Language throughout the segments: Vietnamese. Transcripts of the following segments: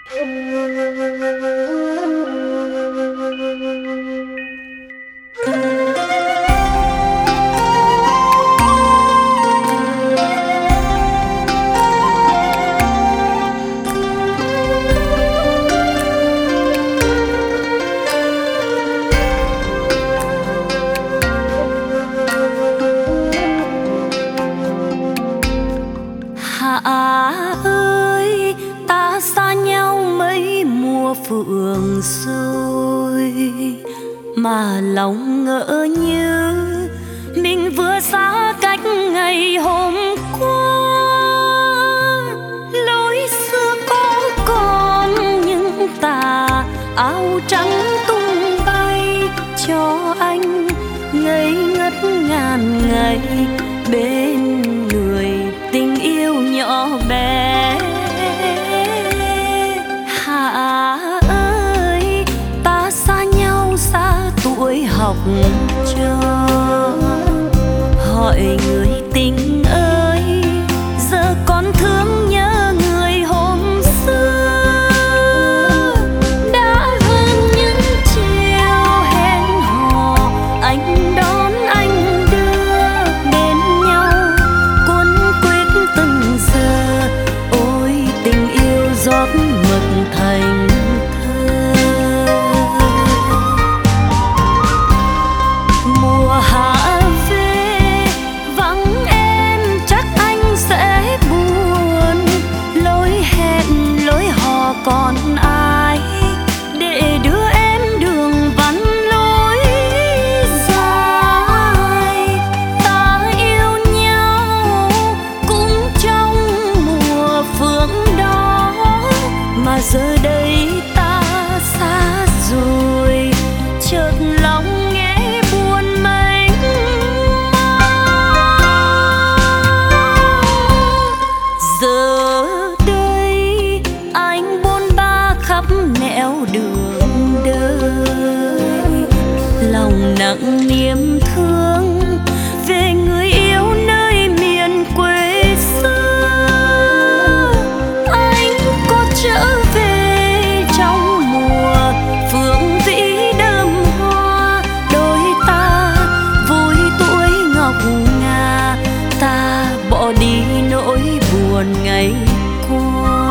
ơi, ta xa nhau mấy mùa phượng rồi, mà lòng ngỡ như mình vừa xa cách ngày hôm qua. Lối xưa có còn những tà áo trắng tung bay cho anh ngây ngất ngàn ngày bên người tình yêu nhỏ bé. Hà ơi, ta xa nhau xa tuổi học trò, hỏi người tình ơi giờ còn thương nhớ người hôm xưa. Đã hơn những chiều hẹn hò, anh đón anh đưa đến nhau cuốn quýt từng giờ. Ôi tình yêu giọt mực thành thơ. Mùa hạ về vắng em chắc anh sẽ buồn, lối hẹn lối hò còn ai để đưa em đường vắng lối dài. Ta yêu nhau cũng trong mùa phượng đó, mà giờ đây ta xa rồi, chợt lòng nghe buồn mênh mang. Giờ đây anh bôn ba khắp nẻo đường đời, lòng nặng niềm thương về người yêu nơi miền quê xưa. Anh có trở về trong mùa phượng vĩ đơm hoa, đôi ta vui tuổi ngọc ngà, ta bỏ đi nỗi buồn ngày qua.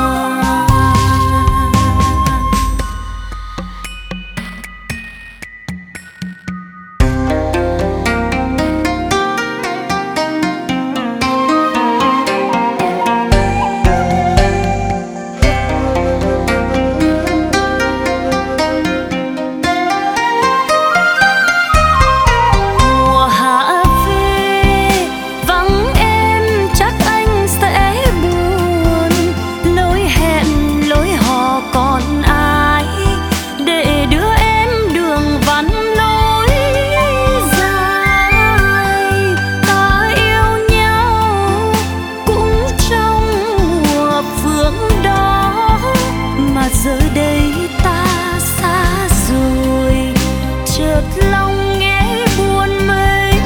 Mùa hạ về vắng em chắc anh sẽ buồn, lối hẹn lối hò còn ai để đưa em đường vắng lối dài. Ta yêu nhau cũng trong mùa phượng đó, mà giờ đây ta xa rồi, chợt lòng nghe buồn mênh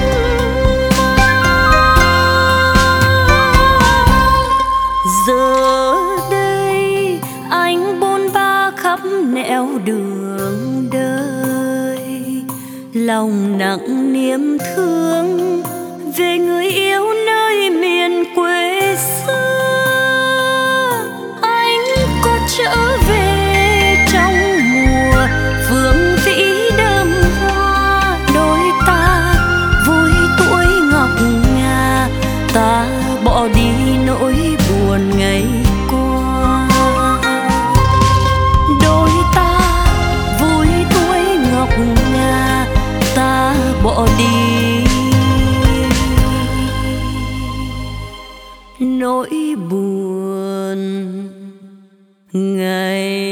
mang. Giờ đây anh bôn ba khắp nẻo đường đời, lòng nặng niềm thương về người yêu nơi miền quê xưa. Anh có trở về trong mùa phượng vĩ đơm hoa, đôi ta vui tuổi ngọc ngà, ta bỏ đi nỗi buồn ngày qua. Đôi ta vui tuổi ngọc ngà, ta bỏ đi nỗi buồn ngày